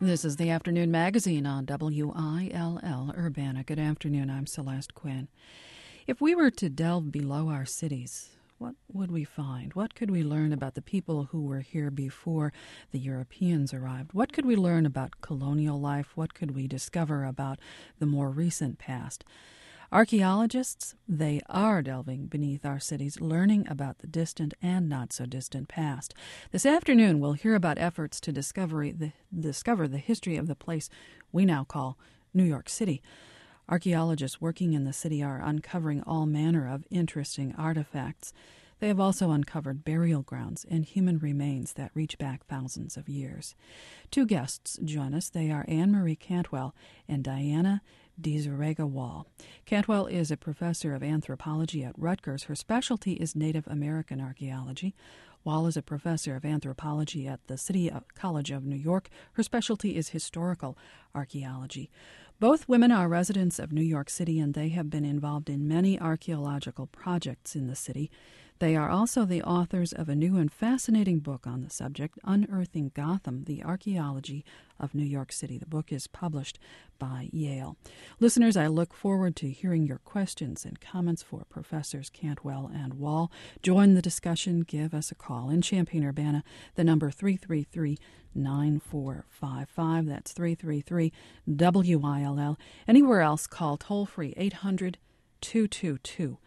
This is the Afternoon Magazine on WILL Urbana. Good afternoon, I'm Celeste Quinn. If we were to delve below our cities, what would we find? What could we learn about the people who were here before the Europeans arrived? What could we learn about colonial life? What could we discover about the more recent past? Archaeologists, they are delving beneath our cities, learning about the distant and not-so-distant past. This afternoon, we'll hear about efforts to discover the history of the place we now call New York City. Archaeologists working in the city are uncovering all manner of interesting artifacts. They have also uncovered burial grounds and human remains that reach back thousands of years. Two guests join us. They are Anne Marie Cantwell and Diana DiZarriga-Wall. Cantwell is a professor of anthropology at Rutgers. Her specialty is Native American archaeology. Wall is a professor of anthropology at the City College of New York. Her specialty is historical archaeology. Both women are residents of New York City, and they have been involved in many archaeological projects in the city. They are also the authors of a new and fascinating book on the subject, Unearthing Gotham, The Archaeology of New York City. The book is published by Yale. Listeners, I look forward to hearing your questions and comments for Professors Cantwell and Wall. Join the discussion. Give us a call. In Champaign-Urbana, the number 333-9455. That's 333-WILL. Anywhere else, call toll-free 800-222-9455,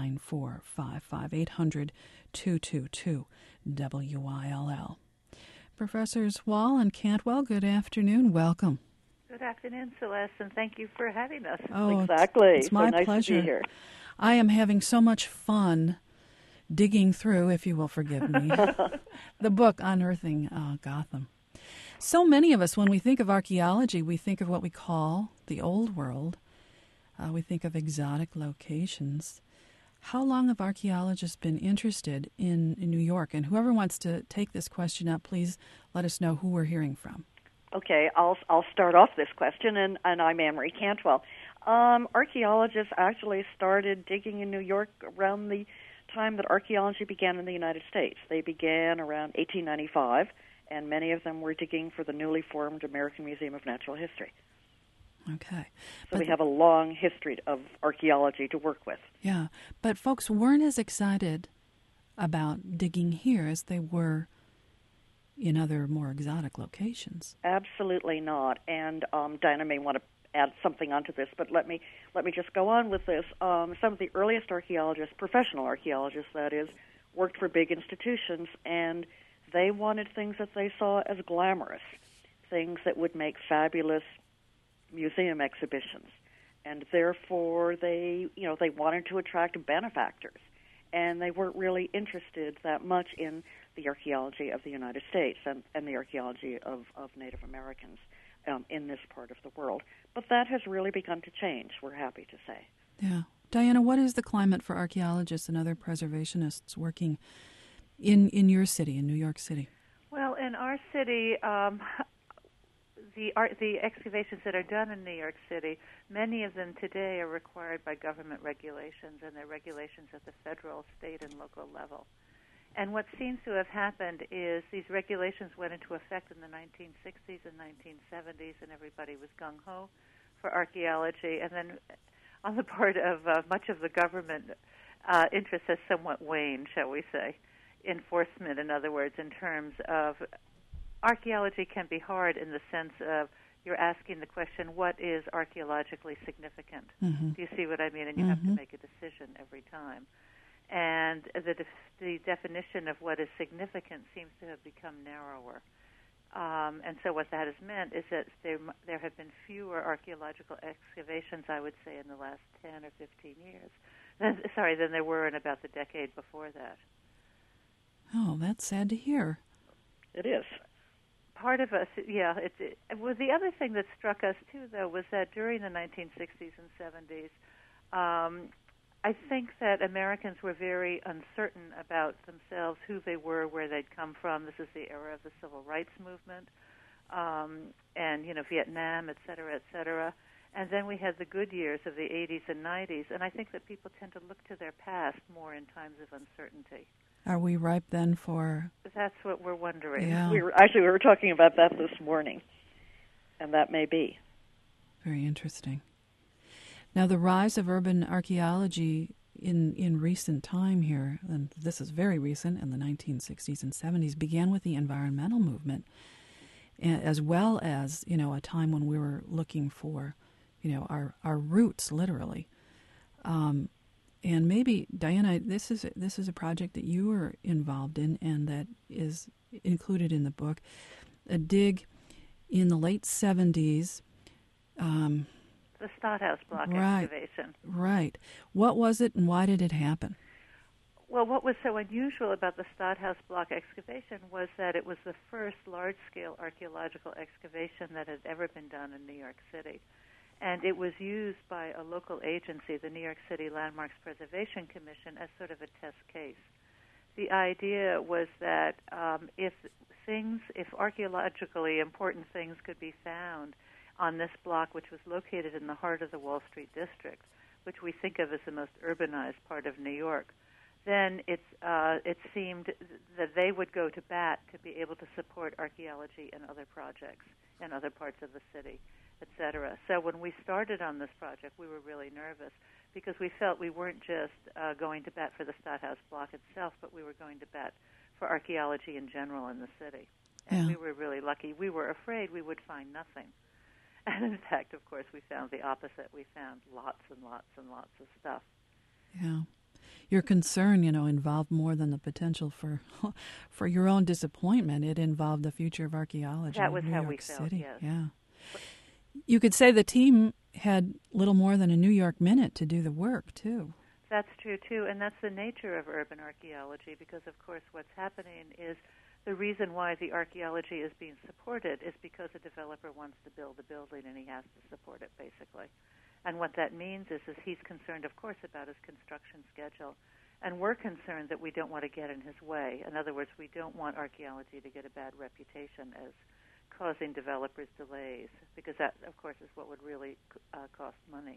800-222-WILL. Professors Wall and Cantwell, good afternoon. Welcome. Good afternoon, Celeste, and thank you for having us. Oh, exactly. It's my nice pleasure. To be here. I am having so much fun digging through, if you will forgive me, the book Unearthing Gotham. So many of us, when we think of archaeology, we think of what we call the old world. We think of exotic locations. How long have archaeologists been interested in New York? And whoever wants to take this question up, please let us know who we're hearing from. Okay, I'll start off this question, and I'm Anne Marie Cantwell. Archaeologists actually started digging in New York around the time that archaeology began in the United States. They began around 1895, and many of them were digging for the newly formed American Museum of Natural History. Okay. So we have a long history of archaeology to work with. Yeah, but folks weren't as excited about digging here as they were in other more exotic locations. Absolutely not. And Diana may want to add something onto this, but let me just go on with this. Some of the earliest archaeologists, professional archaeologists that is, worked for big institutions, and they wanted things that they saw as glamorous, things that would make fabulous museum exhibitions, and therefore they wanted to attract benefactors, and they weren't really interested that much in the archaeology of the United States and the archaeology of Native Americans in this part of the world. But that has really begun to change, we're happy to say. Yeah. Diana, what is the climate for archaeologists and other preservationists working in your city, in New York City? Well, in our city, the excavations that are done in New York City, many of them today are required by government regulations, and they're regulations at the federal, state, and local level. And what seems to have happened is these regulations went into effect in the 1960s and 1970s, and everybody was gung-ho for archaeology. And then on the part of much of the government, interest has somewhat waned, shall we say. Enforcement, in other words, in terms of archaeology can be hard in the sense of you're asking the question, what is archaeologically significant? Mm-hmm. Do you see what I mean? And you have to make a decision every time. And the definition of what is significant seems to have become narrower. And so what that has meant is that there have been fewer archaeological excavations, I would say, in the last 10 or 15 years, than there were in about the decade before that. Oh, that's sad to hear. It is. Part of us, yeah. Well, the other thing that struck us, too, though, was that during the 1960s and 70s, I think that Americans were very uncertain about themselves, who they were, where they'd come from. This is the era of the Civil Rights Movement, and, Vietnam, et cetera, et cetera. And then we had the good years of the 80s and 90s, and I think that people tend to look to their past more in times of uncertainty. Are we ripe then for... That's what we're wondering. Yeah. We were talking about that this morning. And that may be. Very interesting. Now, the rise of urban archaeology in recent time here, and this is very recent, in the 1960s and 70s, began with the environmental movement, as well as, a time when we were looking for, our roots, literally. And maybe, Diana, this is a project that you were involved in and that is included in the book, a dig in the late 70s. The Stadthaus block right, excavation. Right. What was it and why did it happen? Well, what was so unusual about the Stadthaus block excavation was that it was the first large-scale archaeological excavation that had ever been done in New York City. And it was used by a local agency, the New York City Landmarks Preservation Commission, as sort of a test case. The idea was that if archaeologically important things could be found on this block, which was located in the heart of the Wall Street district, which we think of as the most urbanized part of New York, then it seemed that they would go to bat to be able to support archaeology and other projects in other parts of the city, etc. So when we started on this project, we were really nervous because we felt we weren't just going to bat for the Stadthaus block itself, but we were going to bat for archaeology in general in the city. And we were really lucky. We were afraid we would find nothing. And in fact, of course, we found the opposite. We found lots and lots and lots of stuff. Yeah. Your concern, involved more than the potential for your own disappointment. It involved the future of archaeology that was in New how York we felt, City. Yes. Yeah. You could say the team had little more than a New York minute to do the work, too. That's true, too, and that's the nature of urban archaeology because, of course, what's happening is the reason why the archaeology is being supported is because a developer wants to build a building and he has to support it, basically. And what that means is he's concerned, of course, about his construction schedule. And we're concerned that we don't want to get in his way. In other words, we don't want archaeology to get a bad reputation as causing developers delays, because that, of course, is what would really cost money.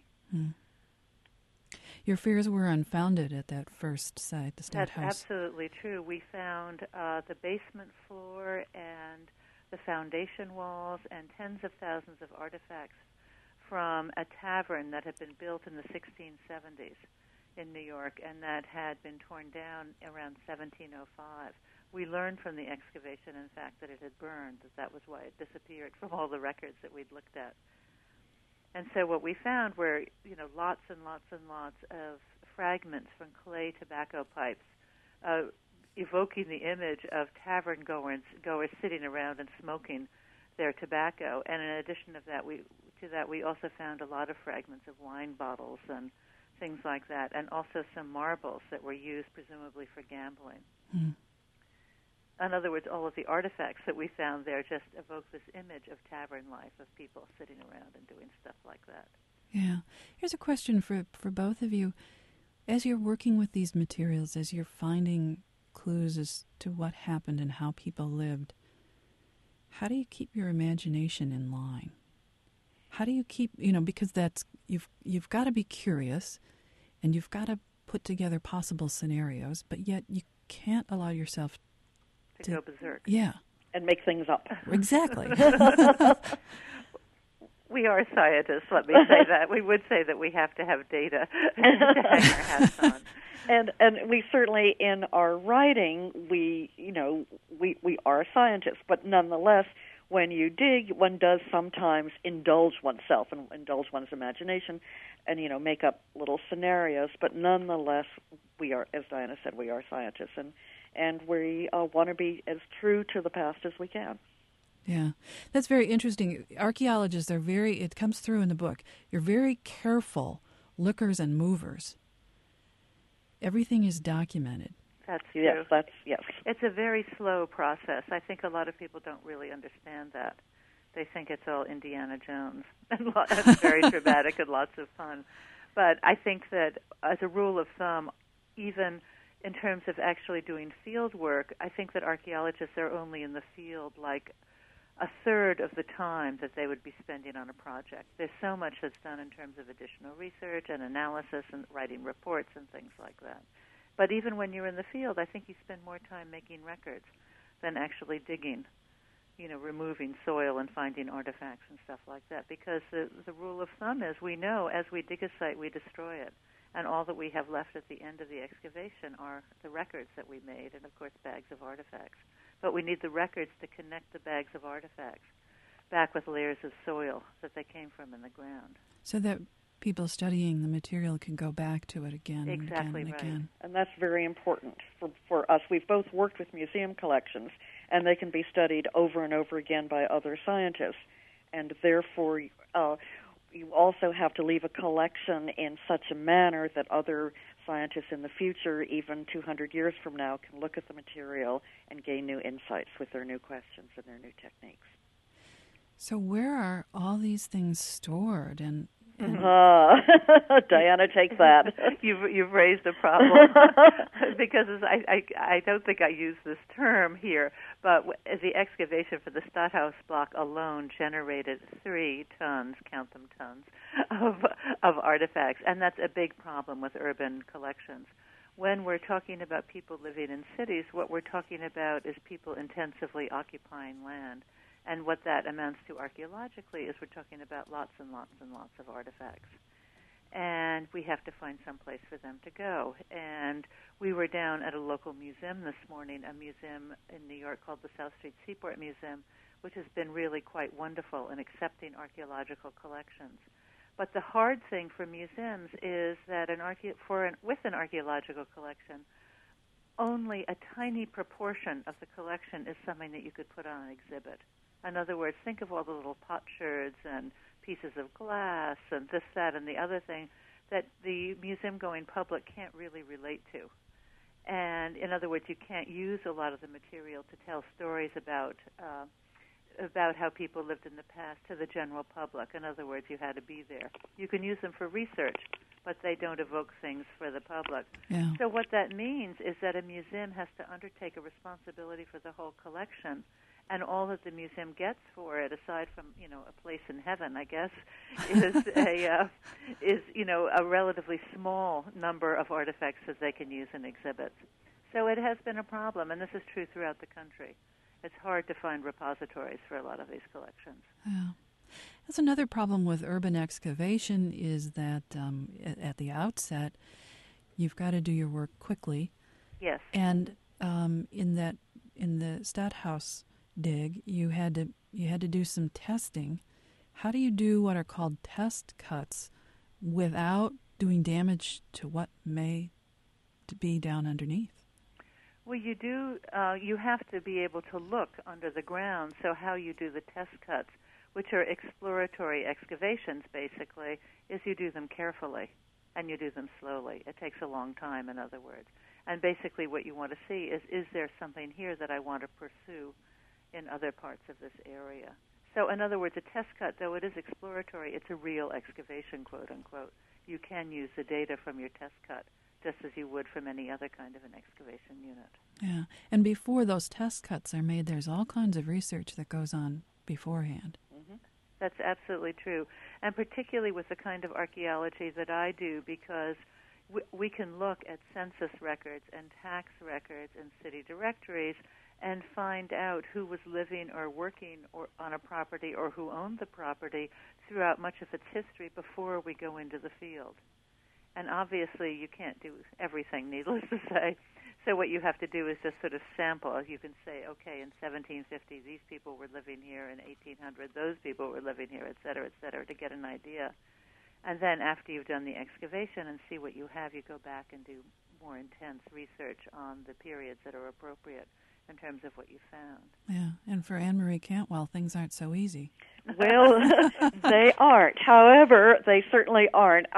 Your fears were unfounded at that first site, the Stadthaus. That's absolutely true. We found the basement floor and the foundation walls and tens of thousands of artifacts from a tavern that had been built in the 1670s in New York and that had been torn down around 1705. We learned from the excavation, in fact, that it had burned, that was why it disappeared from all the records that we'd looked at. And so what we found were, lots and lots and lots of fragments from clay tobacco pipes, evoking the image of tavern goers sitting around and smoking their tobacco. And in addition to that, we also found a lot of fragments of wine bottles and things like that, and also some marbles that were used presumably for gambling. In other words, all of the artifacts that we found there just evoke this image of tavern life, of people sitting around and doing stuff like that. Yeah. Here's a question for both of you. As you're working with these materials, as you're finding clues as to what happened and how people lived, how do you keep your imagination in line? How do you keep, because that's, you've got to be curious and you've got to put together possible scenarios, but yet you can't allow yourself to go berserk. Yeah. And make things up. Exactly. We are scientists, let me say that. We would say that we have to have data to hang our hats on. And we certainly, in our writing, we are scientists, but nonetheless, when you dig, one does sometimes indulge oneself and indulge one's imagination and, make up little scenarios. But nonetheless, we are, as Diana said, we are scientists, and we want to be as true to the past as we can. Yeah, that's very interesting. Archaeologists are it comes through in the book, you're very careful lookers and movers. Everything is documented. That's true. Yes. It's a very slow process. I think a lot of people don't really understand that. They think it's all Indiana Jones. And it's very dramatic and lots of fun. But I think that as a rule of thumb, even in terms of actually doing field work, I think that archaeologists are only in the field like a third of the time that they would be spending on a project. There's so much that's done in terms of additional research and analysis and writing reports and things like that. But even when you're in the field, I think you spend more time making records than actually digging. removing soil and finding artifacts and stuff like that. Because the rule of thumb is we know as we dig a site, we destroy it. And all that we have left at the end of the excavation are the records that we made and, of course, bags of artifacts. But we need the records to connect the bags of artifacts back with layers of soil that they came from in the ground. So that people studying the material can go back to it again and exactly again and right. again. And that's very important for us. We've both worked with museum collections, and they can be studied over and over again by other scientists. And therefore, you also have to leave a collection in such a manner that other scientists in the future, even 200 years from now, can look at the material and gain new insights with their new questions and their new techniques. So where are all these things stored? And Diana, take that. You've raised a problem because I don't think I use this term here, but the excavation for the Stadthaus block alone generated 3 tons, count them tons, of artifacts, and that's a big problem with urban collections. When we're talking about people living in cities, what we're talking about is people intensively occupying land. And what that amounts to archaeologically is we're talking about lots and lots and lots of artifacts. And we have to find some place for them to go. And we were down at a local museum this morning, a museum in New York called the South Street Seaport Museum, which has been really quite wonderful in accepting archaeological collections. But the hard thing for museums is that with an archaeological collection, only a tiny proportion of the collection is something that you could put on an exhibit. In other words, think of all the little potsherds and pieces of glass and this, that, and the other thing that the museum-going public can't really relate to. And in other words, you can't use a lot of the material to tell stories about how people lived in the past to the general public. In other words, you had to be there. You can use them for research, but they don't evoke things for the public. Yeah. So what that means is that a museum has to undertake a responsibility for the whole collection. And all that the museum gets for it, aside from a place in heaven, I guess, is a relatively small number of artifacts that they can use in exhibits. So it has been a problem, and this is true throughout the country. It's hard to find repositories for a lot of these collections. Yeah. That's another problem with urban excavation is that at the outset, you've got to do your work quickly. Yes. And in the Stadthaus dig, you had to do some testing. How do you do what are called test cuts without doing damage to what may be down underneath? Well, you do. You have to be able to look under the ground. So how you do the test cuts, which are exploratory excavations, basically, is you do them carefully and you do them slowly. It takes a long time, in other words. And basically what you want to see is there something here that I want to pursue in other parts of this area. So in other words, a test cut, though it is exploratory, it's a real excavation, quote unquote. You can use the data from your test cut just as you would from any other kind of an excavation unit. Yeah, and before those test cuts are made, there's all kinds of research that goes on beforehand. Mm-hmm. That's absolutely true, and particularly with the kind of archaeology that I do, because we can look at census records and tax records and city directories and find out who was living or working on a property or who owned the property throughout much of its history before we go into the field. And obviously you can't do everything, needless to say. So what you have to do is just sort of sample. You can say, okay, in 1750 these people were living here, in 1800 those people were living here, et cetera, to get an idea. And then after you've done the excavation and see what you have, you go back and do more intense research on the periods that are appropriate in terms of what you found. Yeah, and for Anne-Marie Cantwell, things aren't so easy. Well, they aren't. However, they certainly aren't.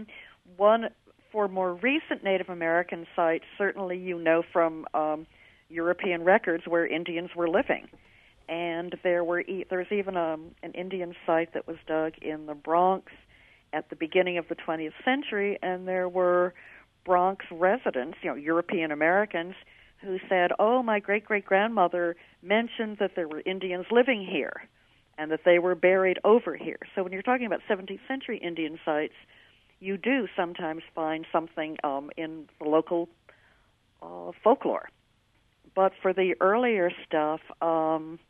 One for more recent Native American sites, certainly from European records where Indians were living. And there's even an Indian site that was dug in the Bronx at the beginning of the 20th century, and there were Bronx residents, European Americans, who said, oh, my great-great-grandmother mentioned that there were Indians living here and that they were buried over here. So when you're talking about 17th century Indian sites, you do sometimes find something in the local folklore. But for the earlier stuff,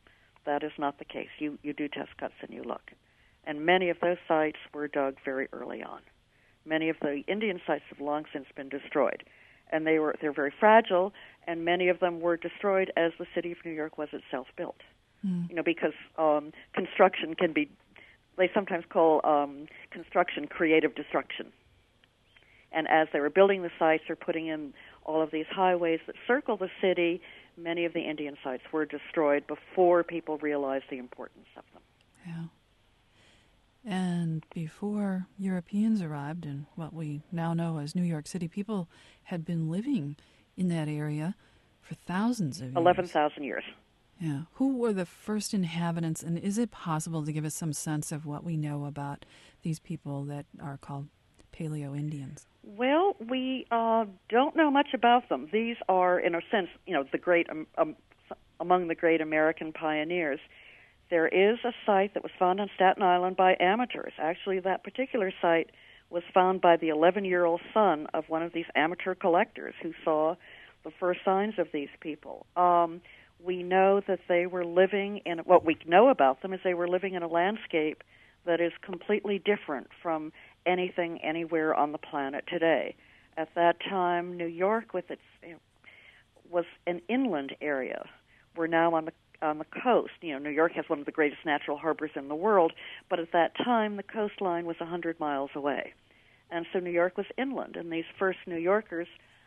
that is not the case. You do test cuts and you look. And many of those sites were dug very early on. Many of the Indian sites have long since been destroyed. And they're very fragile, and many of them were destroyed as the city of New York was itself built. Because construction can be, they sometimes call construction creative destruction. And as they were building the sites, they're putting in all of these highways that circle the city. Many of the Indian sites were destroyed before people realized the importance of them. Yeah. And before Europeans arrived in what we now know as New York City, people had been living in that area for thousands of years. 11,000 years. Yeah. Who were the first inhabitants, and is it possible to give us some sense of what we know about these people that are called Paleo-Indians? Well, we don't know much about them. These are, in a sense, the great among the great American pioneers. There is a site that was found on Staten Island by amateurs. Actually, that particular site was found by the 11-year-old son of one of these amateur collectors who saw the first signs of these people. We know that they were living in, what we know about them is they were living in a landscape that is completely different from anything anywhere on the planet today. At that time, New York was an inland area. We're now on the coast. New York has one of the greatest natural harbors in the world, but at that time, the coastline was 100 miles away. And so New York was inland, and these first New Yorkers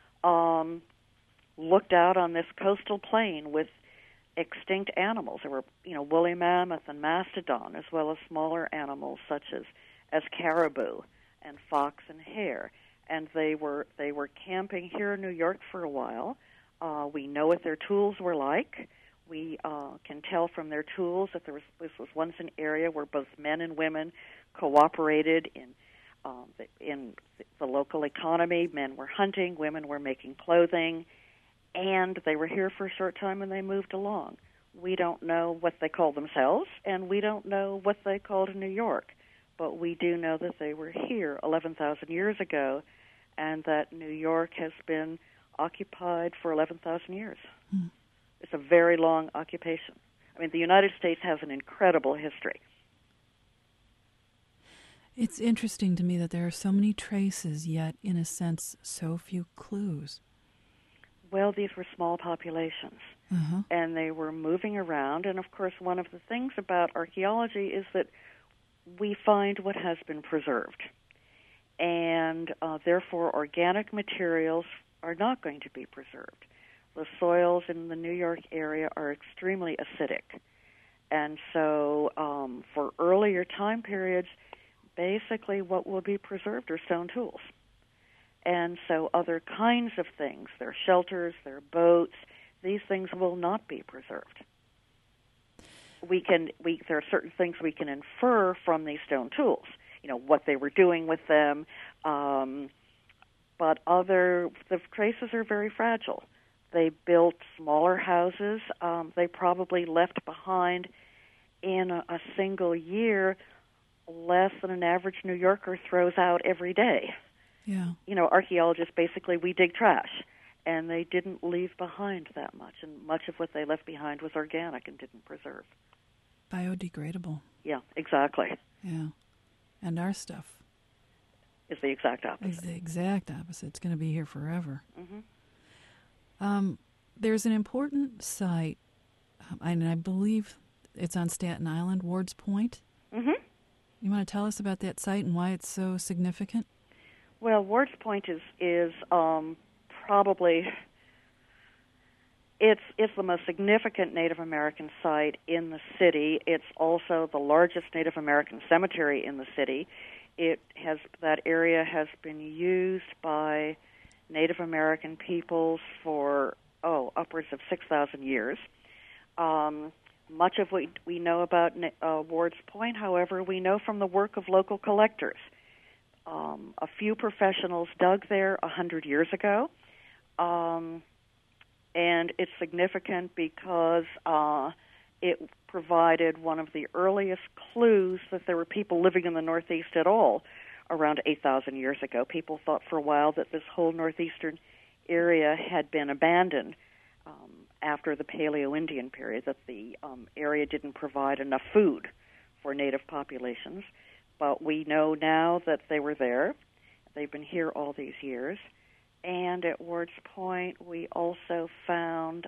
looked out on this coastal plain with extinct animals. There were, woolly mammoth and mastodon, as well as smaller animals such as caribou and fox and hare. And they were camping here in New York for a while. We know what their tools were like. We can tell from their tools that this was once an area where both men and women cooperated in the local economy. Men were hunting, women were making clothing, and they were here for a short time and they moved along. We don't know what they called themselves, and we don't know what they called New York, but we do know that they were here 11,000 years ago, and that New York has been occupied for 11,000 years. It's a very long occupation. I mean, the United States has an incredible history. It's interesting to me that there are so many traces, yet, in a sense, so few clues. Well, these were small populations, and they were moving around. And, of course, one of the things about archaeology is that we find what has been preserved. And, therefore, organic materials are not going to be preserved. The soils in the New York area are extremely acidic. And so for earlier time periods, basically what will be preserved are stone tools. And so other kinds of things, their shelters, their boats, these things will not be preserved. There are certain things we can infer from these stone tools, what they were doing with them, but the traces are very fragile. They built smaller houses. They probably left behind in a single year less than an average New Yorker throws out every day. Yeah. Archaeologists, basically, we dig trash, and they didn't leave behind that much, and much of what they left behind was organic and didn't preserve. Biodegradable. Yeah, exactly. Yeah. And our stuff is the exact opposite. Is the exact opposite. It's going to be here forever. Mm-hmm. There's an important site, and I believe it's on Staten Island, Ward's Point. Mm-hmm. You want to tell us about that site and why it's so significant? Well, Ward's Point is probably it's the most significant Native American site in the city. It's also the largest Native American cemetery in the city. That area has been used by Native American peoples for upwards of 6,000 years. Much of what we know about Ward's Point, however, we know from the work of local collectors. A few professionals dug there 100 years ago, and it's significant because it provided one of the earliest clues that there were people living in the Northeast at all around 8,000 years ago. People thought for a while that this whole northeastern area had been abandoned after the Paleo-Indian period, that the area didn't provide enough food for native populations. But we know now that they were there. They've been here all these years. And at Wards Point, we also found,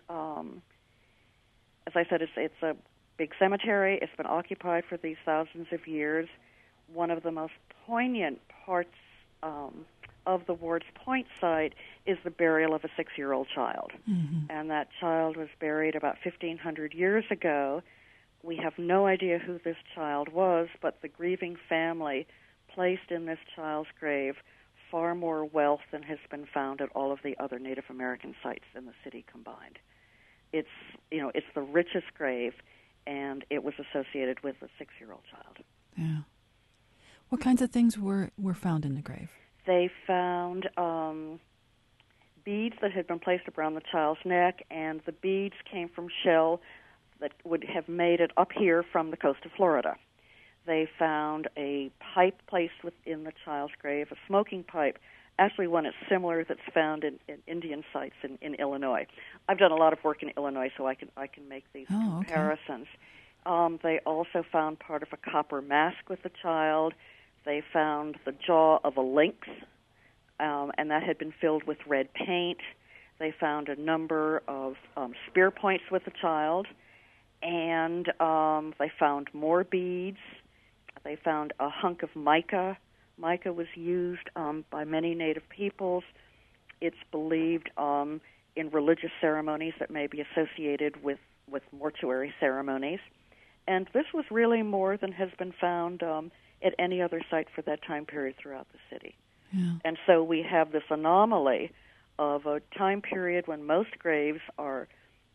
as I said, it's a big cemetery. It's been occupied for these thousands of years. One of the most poignant parts of the Wards Point site is the burial of a 6-year-old child. Mm-hmm. And that child was buried about 1,500 years ago. We have no idea who this child was, but the grieving family placed in this child's grave far more wealth than has been found at all of the other Native American sites in the city combined. It's the richest grave, and it was associated with a 6-year-old child. Yeah. What kinds of things were found in the grave? They found beads that had been placed around the child's neck, and the beads came from shell that would have made it up here from the coast of Florida. They found a pipe placed within the child's grave, a smoking pipe, actually one that's similar that's found in Indian sites in Illinois. I've done a lot of work in Illinois, so I can make these comparisons. Okay. They also found part of a copper mask with the child. They found the jaw of a lynx, and that had been filled with red paint. They found a number of spear points with the child, and they found more beads. They found a hunk of mica. Mica was used by many Native peoples. It's believed in religious ceremonies that may be associated with mortuary ceremonies. And this was really more than has been found at any other site for that time period throughout the city. Yeah. And so we have this anomaly of a time period when most graves are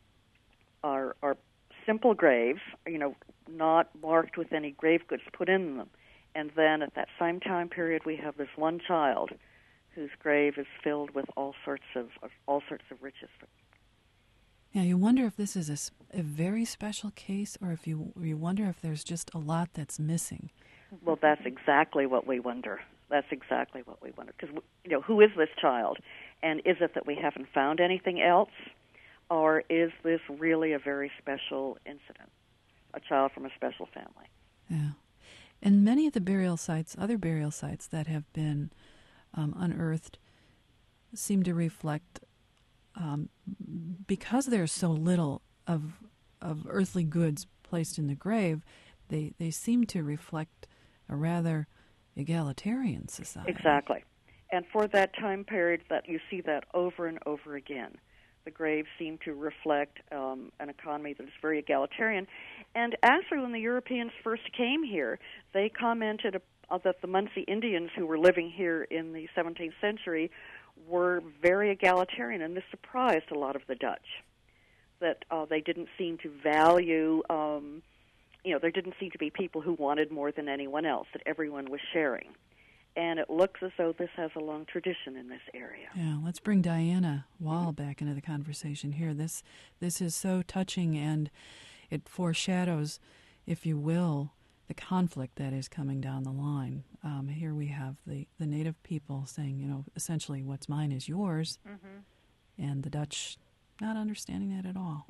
simple graves, not marked with any grave goods put in them. And then at that same time period, we have this one child whose grave is filled with all sorts of riches. Yeah, you wonder if this is a very special case, or if you wonder if there's just a lot that's missing. Well, that's exactly what we wonder. Because, who is this child? And is it that we haven't found anything else? Or is this really a very special incident, a child from a special family? Yeah. And many of the other burial sites that have been unearthed seem to reflect, because there's so little of earthly goods placed in the grave, they seem to reflect a rather egalitarian society. Exactly. And for that time period, that you see that over and over again. The graves seem to reflect an economy that is very egalitarian. And actually, when the Europeans first came here, they commented that the Munsee Indians who were living here in the 17th century were very egalitarian, and this surprised a lot of the Dutch, that they didn't seem to value, there didn't seem to be people who wanted more than anyone else, that everyone was sharing. And it looks as though this has a long tradition in this area. Yeah, let's bring Diana Wall back into the conversation here. This is so touching, and it foreshadows, if you will, the conflict that is coming down the line. Here we have the Native people saying, essentially what's mine is yours, and the Dutch not understanding that at all.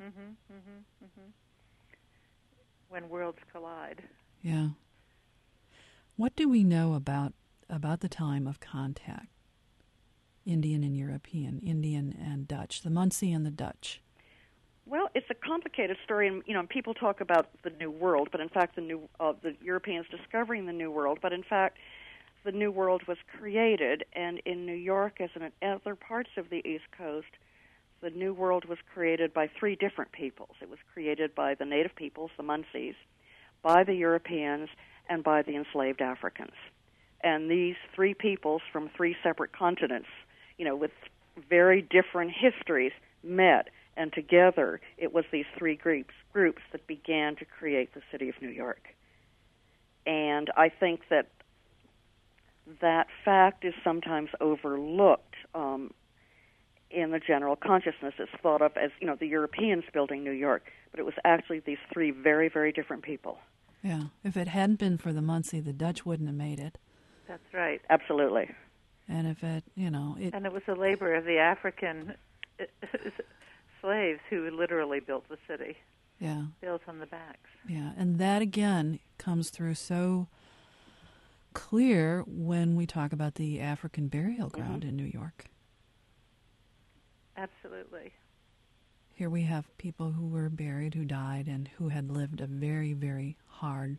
When worlds collide. Yeah. What do we know about the time of contact, Indian and European, Indian and Dutch, the Munsee and the Dutch? Well, it's a complicated story, and people talk about the New World, but in fact the Europeans discovering the New World, but in fact the New World was created, and in New York, as in other parts of the East Coast, the New World was created by 3 different peoples. It was created by the native peoples, the Munsees, by the Europeans, and by the enslaved Africans. And these 3 peoples from 3 separate continents, with very different histories, met, and together it was these 3 groups that began to create the city of New York. And I think that fact is sometimes overlooked in the general consciousness. It's thought of as, the Europeans building New York, but it was actually these 3 very, very different people. Yeah. If it hadn't been for the Munsee, the Dutch wouldn't have made it. That's right. Absolutely. And if it, And it was the labor of the African slaves who literally built the city. Yeah. Built on the backs. Yeah, and that again comes through so clear when we talk about the African burial ground in New York. Absolutely. Here we have people who were buried, who died, and who had lived a very, very hard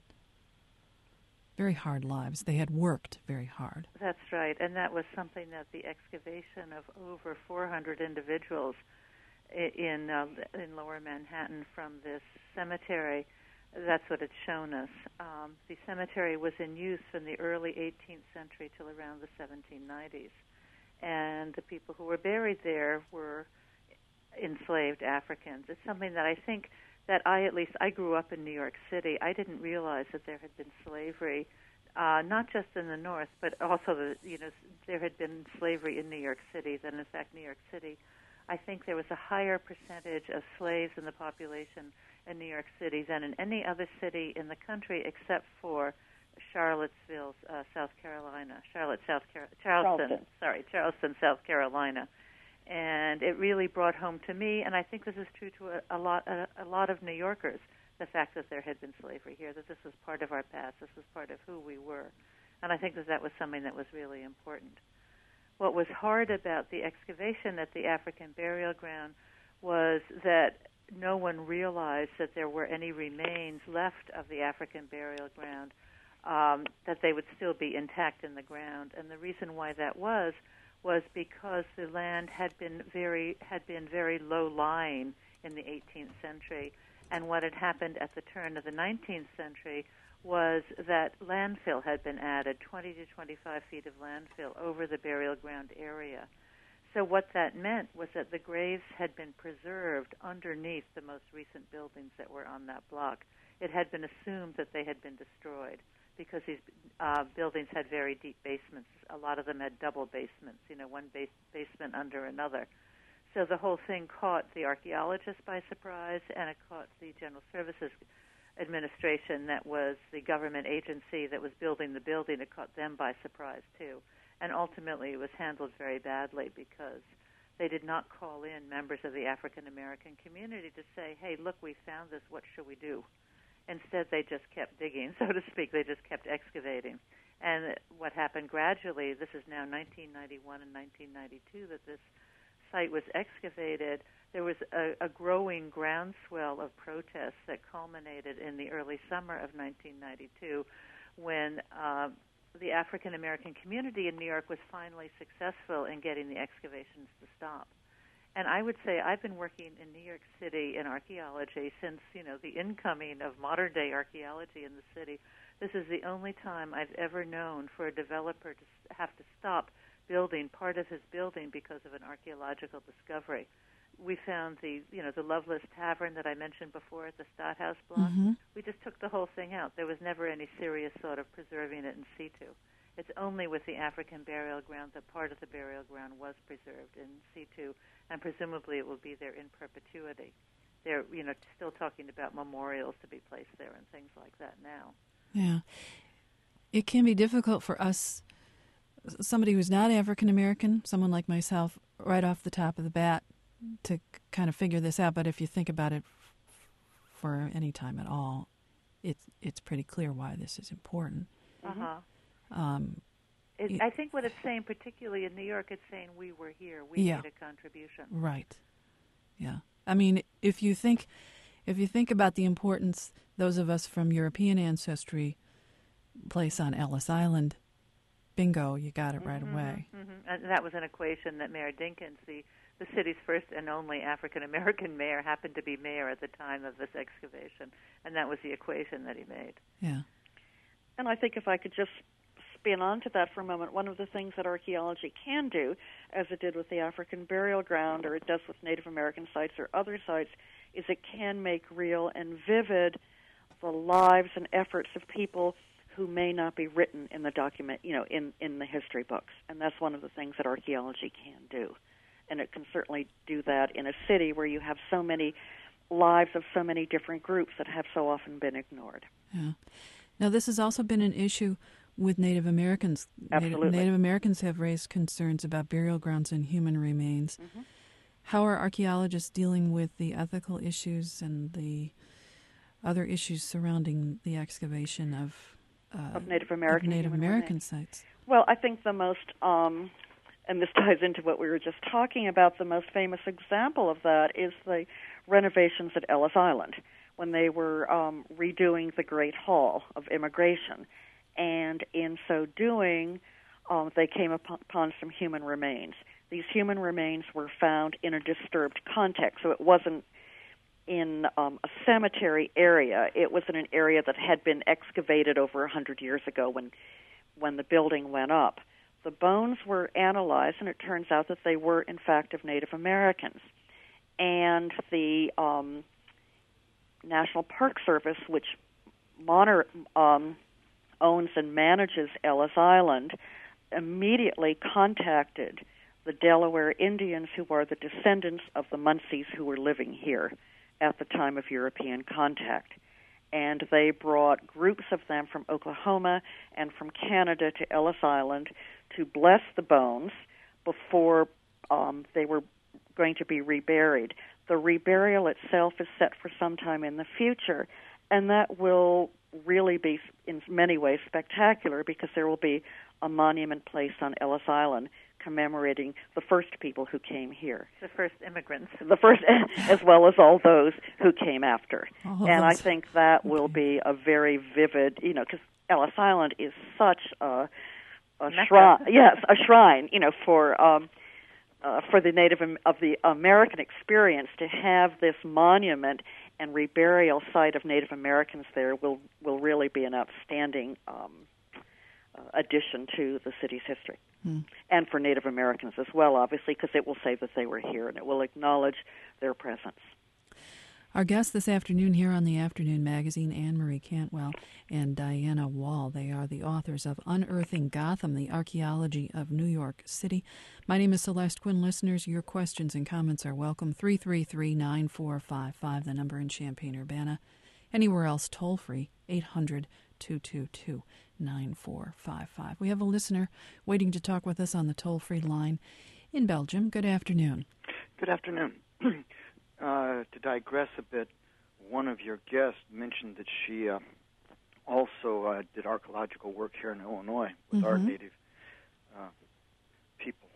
lives. They had worked very hard. That's right, and that was something that the excavation of over 400 individuals in Lower Manhattan from this cemetery, that's what it's shown us. The cemetery was in use from the early 18th century till around the 1790s, and the people who were buried there were enslaved Africans. It's something that I think that I grew up in New York City. I didn't realize that there had been slavery, not just in the North, but also there had been slavery in New York City. That in fact, New York City, I think there was a higher percentage of slaves in the population in New York City than in any other city in the country, except for Charlottesville, South Carolina. Charleston, South Carolina. And it really brought home to me, and I think this is true to a lot of New Yorkers, the fact that there had been slavery here, that this was part of our past, this was part of who we were. And I think that was something that was really important. What was hard about the excavation at the African burial ground was that no one realized that there were any remains left of the African burial ground, that they would still be intact in the ground. And the reason why that was because the land had been very low-lying in the 18th century, and what had happened at the turn of the 19th century was that landfill had been added, 20 to 25 feet of landfill over the burial ground area. So what that meant was that the graves had been preserved underneath the most recent buildings that were on that block. It had been assumed that they had been destroyed because these buildings had very deep basements. A lot of them had double basements, one basement under another. So the whole thing caught the archaeologists by surprise, and it caught the General Services Administration, that was the government agency that was building the building. It caught them by surprise, too. And ultimately it was handled very badly because they did not call in members of the African American community to say, hey, look, we found this, what should we do? Instead, they just kept digging, so to speak. They just kept excavating. And what happened gradually, this is now 1991 and 1992 that this site was excavated, there was a growing groundswell of protests that culminated in the early summer of 1992 when the African American community in New York was finally successful in getting the excavations to stop. And I would say I've been working in New York City in archaeology since, the incoming of modern-day archaeology in the city. This is the only time I've ever known for a developer to have to stop building part of his building because of an archaeological discovery. We found the Loveless Tavern that I mentioned before at the Stadthaus block. Mm-hmm. We just took the whole thing out. There was never any serious thought of preserving it in situ. It's only with the African burial ground that part of the burial ground was preserved in situ, and presumably it will be there in perpetuity. They're, still talking about memorials to be placed there and things like that now. Yeah. It can be difficult for us, somebody who's not African American, someone like myself, right off the top of the bat, to kind of figure this out. But if you think about it for any time at all, it's pretty clear why this is important. Uh-huh. I think what it's saying, particularly in New York, it's saying we were here. We made a contribution. Right. Yeah. I mean, if you think about the importance those of us from European ancestry place on Ellis Island, bingo, you got it right away. Mm-hmm. And that was an equation that Mayor Dinkins, the city's first and only African-American mayor, happened to be mayor at the time of this excavation, and that was the equation that he made. Yeah. And I think if I could just spin onto that for a moment, one of the things that archaeology can do, as it did with the African burial ground, or it does with Native American sites or other sites, is it can make real and vivid the lives and efforts of people who may not be written in the document, in the history books. And that's one of the things that archaeology can do. And it can certainly do that in a city where you have so many lives of so many different groups that have so often been ignored. Yeah. Now, this has also been an issue with Native Americans. Absolutely. Native Americans have raised concerns about burial grounds and human remains. Mm-hmm. How are archaeologists dealing with the ethical issues and the other issues surrounding the excavation of Native American sites? Well, I think the most, and this ties into what we were just talking about, the most famous example of that is the renovations at Ellis Island when they were redoing the Great Hall of Immigration. And in so doing, they came upon some human remains. These human remains were found in a disturbed context, so it wasn't in a cemetery area. It was in an area that had been excavated over 100 years ago when the building went up. The bones were analyzed, and it turns out that they were, in fact, of Native Americans. And the National Park Service, which owns and manages Ellis Island, immediately contacted the Delaware Indians, who are the descendants of the Munsees who were living here at the time of European contact. And they brought groups of them from Oklahoma and from Canada to Ellis Island to bless the bones before they were going to be reburied. The reburial itself is set for some time in the future, and that will really be, in many ways, spectacular because there will be a monument placed on Ellis Island commemorating the first people who came here. The first immigrants. The first, as well as all those who came after. And I think that will be a very vivid, because Ellis Island is such a shrine. Yes, a shrine, for the Native of the American experience. To have this monument and reburial site of Native Americans there will really be an outstanding addition to the city's history. And for Native Americans as well, obviously, because it will say that they were here and it will acknowledge their presence. Our guests this afternoon here on the Afternoon Magazine, Anne Marie Cantwell and Diana Wall. They are the authors of Unearthing Gotham, the Archaeology of New York City. My name is Celeste Quinn. Listeners, your questions and comments are welcome. 333-9455, the number in Champaign-Urbana. Anywhere else, toll-free, 800-222-9455. We have a listener waiting to talk with us on the toll-free line in Belgium. Good afternoon. Good afternoon. To digress a bit, one of your guests mentioned that she also did archaeological work here in Illinois with our native peoples.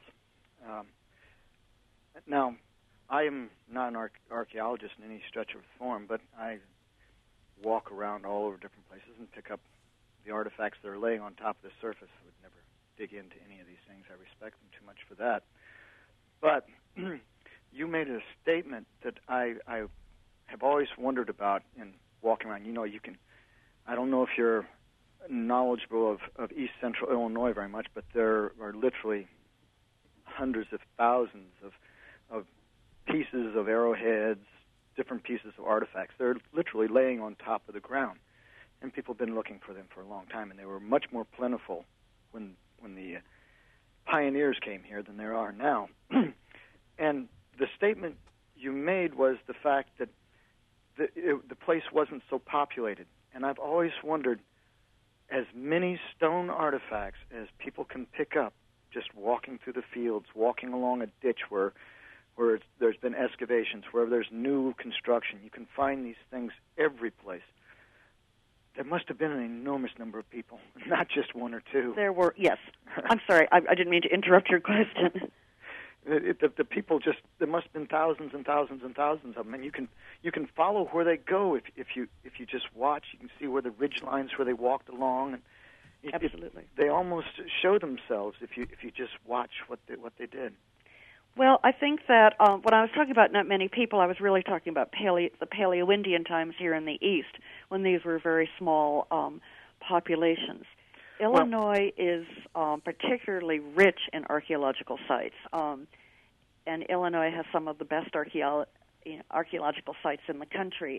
Now, I am not an archaeologist in any stretch of the form, but I walk around all over different places and pick up the artifacts that are laying on top of the surface. I would never dig into any of these things. I respect them too much for that. But you made a statement that I have always wondered about in walking around. You can, I don't know if you're knowledgeable of East Central Illinois very much, but there are literally hundreds of thousands of pieces of arrowheads, different pieces of artifacts. They're literally laying on top of the ground. And people have been looking for them for a long time, and they were much more plentiful when the pioneers came here than there are now. And the statement you made was the fact that the place wasn't so populated. And I've always wondered, as many stone artifacts as people can pick up just walking through the fields, walking along a ditch where there's been excavations, wherever there's new construction, you can find these things every place. There must have been an enormous number of people, not just one or two. There were, yes. I'm sorry, I didn't mean to interrupt your question. The people there must have been thousands and thousands and thousands of them, and you can follow where they go if you just watch. You can see where the ridge lines where they walked along, and absolutely, they almost show themselves if you just watch what they did. Well, I think that when I was talking about not many people, I was really talking about the Paleo-Indian times here in the East, when these were very small populations. Illinois is particularly rich in archaeological sites, and Illinois has some of the best archaeological sites in the country.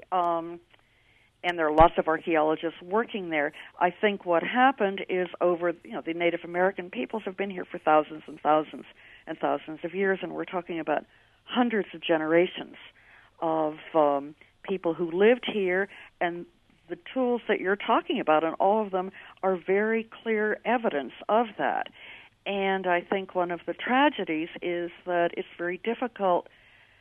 And there are lots of archaeologists working there. I think what happened is the Native American peoples have been here for thousands and thousands and thousands of years, and we're talking about hundreds of generations of people who lived here, and the tools that you're talking about, and all of them are very clear evidence of that. And I think one of the tragedies is that it's very difficult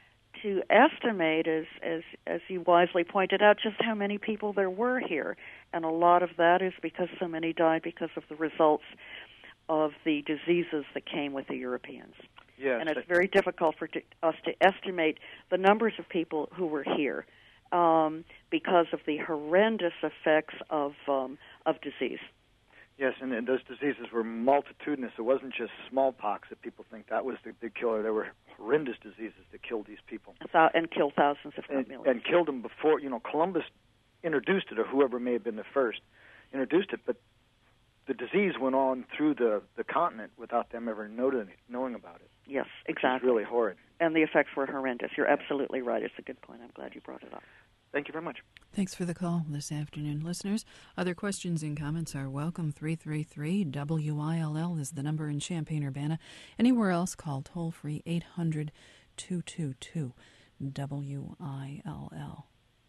to estimate, as you wisely pointed out, just how many people there were here. And a lot of that is because so many died because of the results of the diseases that came with the Europeans. Yes. And it's very difficult for us to estimate the numbers of people who were here because of the horrendous effects of disease. Yes, and those diseases were multitudinous. It wasn't just smallpox that people think that was the big killer. There were horrendous diseases that killed these people. And killed thousands, if not millions. And killed them before, Columbus introduced it, or whoever may have been the first introduced it, but the disease went on through the continent without them ever knowing about it. Yes, exactly. It's really horrid. And the effects were horrendous. You're absolutely right. It's a good point. I'm glad you brought it up. Thank you very much. Thanks for the call this afternoon, listeners. Other questions and comments are welcome. 333-WILL is the number in Champaign-Urbana. Anywhere else, call toll-free 800-222-WILL.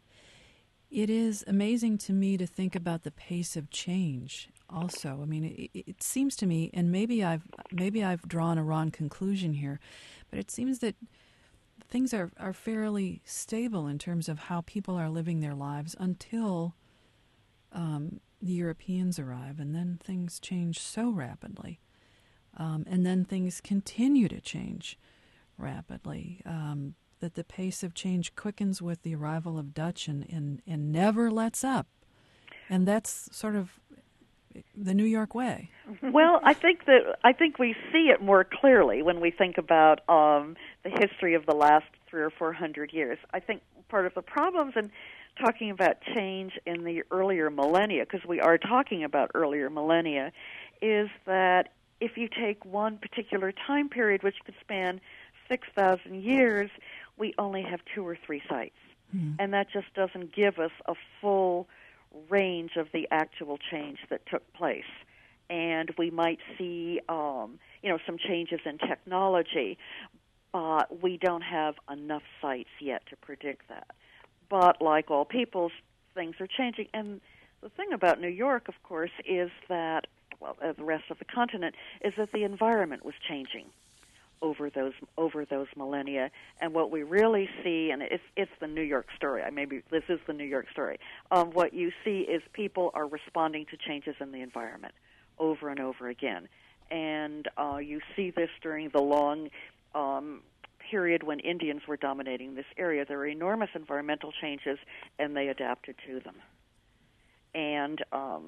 It is amazing to me to think about the pace of change also. I mean, it seems to me, and maybe I've drawn a wrong conclusion here, but it seems that things are fairly stable in terms of how people are living their lives until the Europeans arrive, and then things change so rapidly. And then things continue to change rapidly, that the pace of change quickens with the arrival of Dutch and never lets up. And that's sort of the New York way. Well, I think we see it more clearly when we think about the history of the last 300 or 400 years. I think part of the problems in talking about change in the earlier millennia, because we are talking about earlier millennia, is that if you take one particular time period, which could span 6,000 years, we only have 2 or 3 sites. And that just doesn't give us a full range of the actual change that took place. And we might see, some changes in technology, but we don't have enough sites yet to predict that. But like all peoples, things are changing. And the thing about New York, of course, is that, the rest of the continent, is that the environment was changing over those millennia. And what we really see, and it's the New York story. Maybe this is the New York story. What you see is people are responding to changes in the environment over and over again. And you see this during the long period when Indians were dominating this area. There were enormous environmental changes, and they adapted to them. And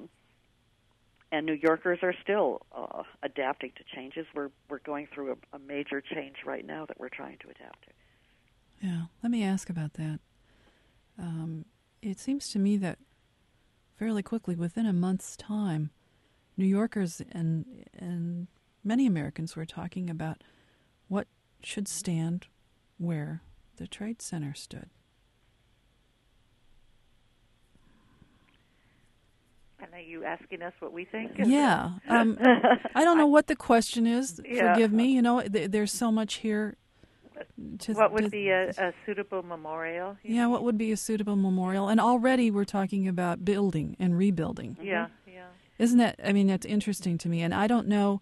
New Yorkers are still adapting to changes. We're going through a major change right now that we're trying to adapt to. Yeah, let me ask about that. It seems to me that fairly quickly, within a month's time, New Yorkers and many Americans were talking about what should stand where the Trade Center stood. And are you asking us what we think? Yeah. I don't know what the question is. Yeah. Forgive me. There's so much here. What would be a suitable memorial? Yeah, what would be a suitable memorial? And already we're talking about building and rebuilding. Yeah. Isn't that, that's interesting to me. And I don't know.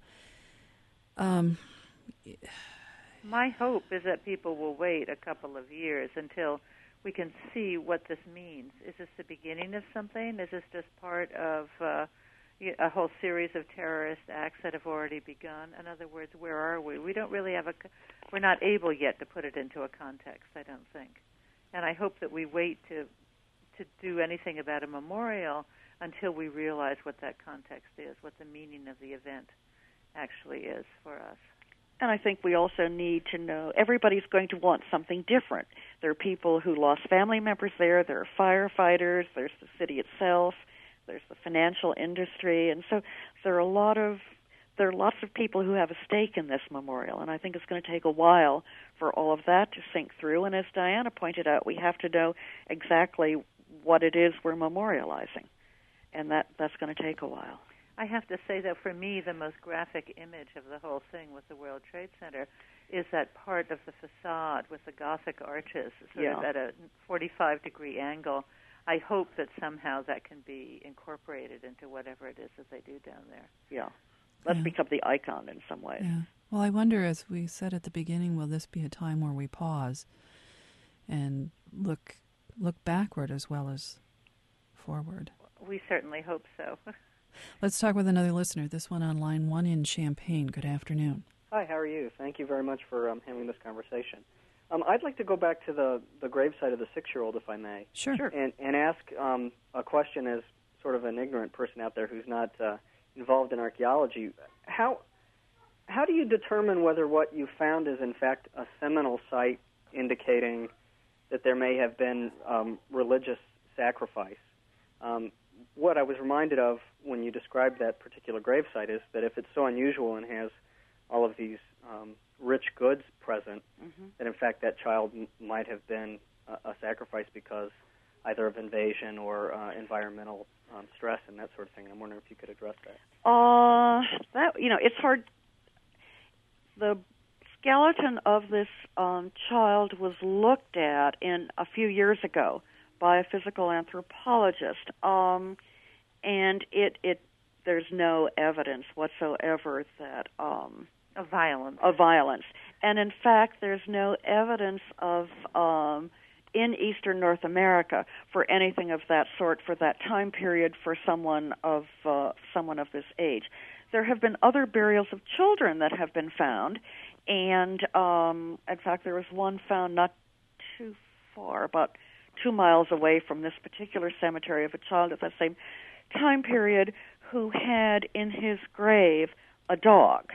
My hope is that people will wait a couple of years until we can see what this means. Is this the beginning of something? Is this just part of a whole series of terrorist acts that have already begun? In other words, where are we? We don't really have we're not able yet to put it into a context, I don't think. And I hope that we wait to do anything about a memorial until we realize what that context is, what the meaning of the event actually is for us. And I think we also need to know everybody's going to want something different. There are people who lost family members there. There are firefighters. There's the city itself. There's the financial industry. And so there are lots of people who have a stake in this memorial. And I think it's going to take a while for all of that to sink through. And as Diana pointed out, we have to know exactly what it is we're memorializing. And that's going to take a while. I have to say that for me, the most graphic image of the whole thing with the World Trade Center is that part of the facade with the Gothic arches sort of at a 45-degree angle. I hope that somehow that can be incorporated into whatever it is that they do down there. Yeah. Let's become the icon in some ways. Yeah. Well, I wonder, as we said at the beginning, will this be a time where we pause and look backward as well as forward. We certainly hope so. Let's talk with another listener. This one on line 1 in Champaign. Good afternoon. Hi, how are you? Thank you very much for having this conversation. I'd like to go back to the gravesite of the 6-year-old, if I may. Sure. And ask a question as sort of an ignorant person out there who's not involved in archaeology. How do you determine whether what you found is in fact a seminal site indicating that there may have been religious sacrifice? What I was reminded of when you described that particular gravesite is that if it's so unusual and has all of these rich goods present, that in fact that child might have been a sacrifice because either of invasion or environmental stress and that sort of thing. I'm wondering if you could address that. It's hard. The skeleton of this child was looked at a few years ago by a physical anthropologist, and there's no evidence whatsoever that Of violence. And in fact, there's no evidence of in Eastern North America for anything of that sort for that time period for someone of this age. There have been other burials of children that have been found, and in fact, there was one found not too far, about 2 miles away from this particular cemetery, of a child at that same time period who had in his grave a dog.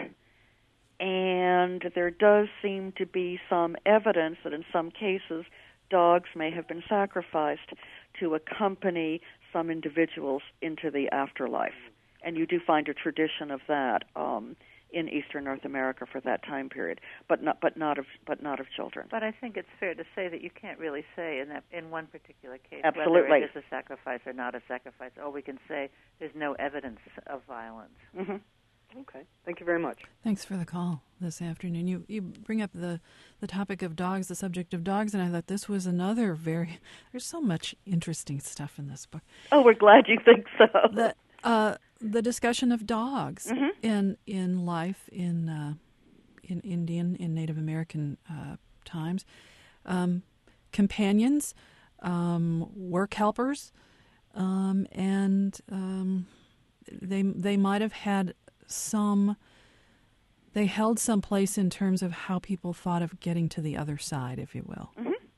And there does seem to be some evidence that in some cases dogs may have been sacrificed to accompany some individuals into the afterlife. And you do find a tradition of that in Eastern North America for that time period, but not of children. But I think it's fair to say that you can't really say in one particular case Absolutely. whether it is a sacrifice or not a sacrifice. All we can say there's no evidence of violence. Mm-hmm. Okay. Thank you very much. Thanks for the call this afternoon. You bring up the topic of dogs, the subject of dogs, and I thought this was another there's so much interesting stuff in this book. Oh, we're glad you think so. The discussion of dogs in life in Indian, in Native American times, companions, work helpers, and they might have had they held some place in terms of how people thought of getting to the other side, if you will.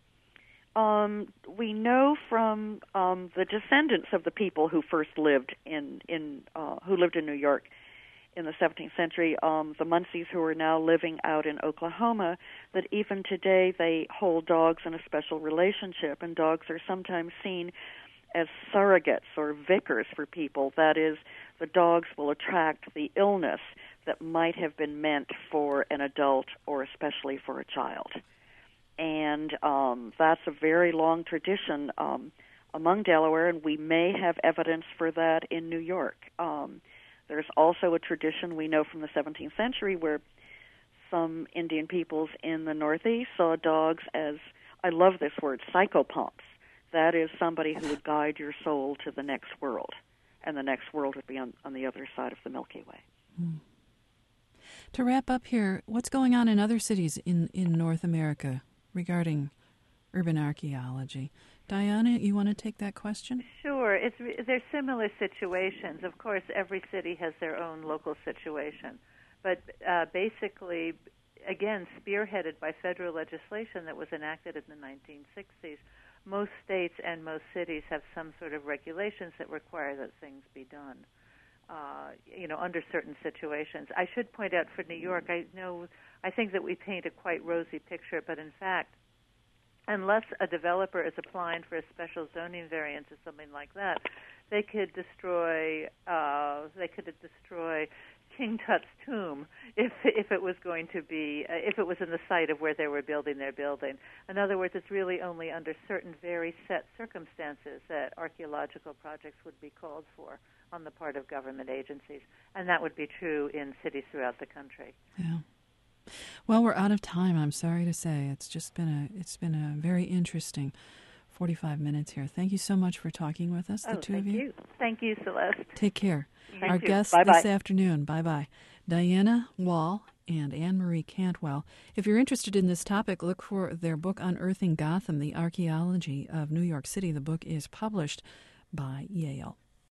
We know from the descendants of the people who first lived in New York in the 17th century, the Munsees who are now living out in Oklahoma, that even today they hold dogs in a special relationship, and dogs are sometimes seen as surrogates or vicars for people. That is, the dogs will attract the illness that might have been meant for an adult or especially for a child. And that's a very long tradition among Delaware, and we may have evidence for that in New York. There's also a tradition we know from the 17th century where some Indian peoples in the Northeast saw dogs as, I love this word, psychopomps. That is somebody who would guide your soul to the next world, and the next world would be on the other side of the Milky Way. To wrap up here, what's going on in other cities in North America regarding urban archaeology? Diana, you want to take that question? Sure. They're similar situations. Of course, every city has their own local situation. But basically, again, spearheaded by federal legislation that was enacted in the 1960s, most states and most cities have some sort of regulations that require that things be done, under certain situations. I should point out for New York, I think that we paint a quite rosy picture, but in fact, unless a developer is applying for a special zoning variance or something like that, they could destroy King Tut's tomb if it was going to be if it was in the site of where they were building their building. In other words, it's really only under certain very set circumstances that archaeological projects would be called for on the part of government agencies, and that would be true in cities throughout the country. Yeah. Well, we're out of time. I'm sorry to say. It's been a very interesting 45 minutes here. Thank you so much for talking with us, the two of you. Thank you, Celeste. Take care. Thank Our you. guest Bye-bye. this afternoon, bye-bye, Diana Wall and Anne-Marie Cantwell. If you're interested in this topic, look for their book, Unearthing Gotham, The Archaeology of New York City. The book is published by Yale.